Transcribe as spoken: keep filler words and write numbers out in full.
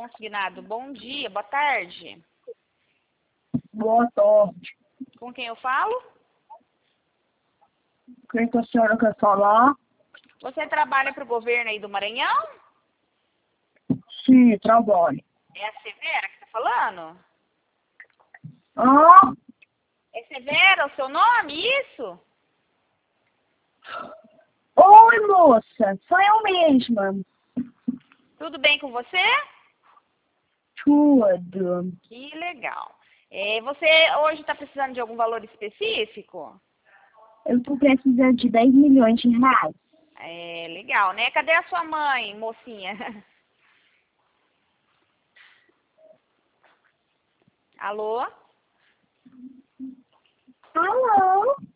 consignado. Bom dia, boa tarde. Boa tarde. Com quem eu falo? Quem que a senhora quer falar? Você trabalha para o governo aí do Maranhão? Sim, trabalho. É a Severa que está falando? Ah, É Severa o seu nome, isso? oi, moça. Sou eu mesma. Tudo bem com você? Tudo. Que legal. É, você hoje está precisando de algum valor específico? Eu tô precisando de dez milhões de reais. É, legal, né? Cadê a sua mãe, mocinha? Alô? Alô?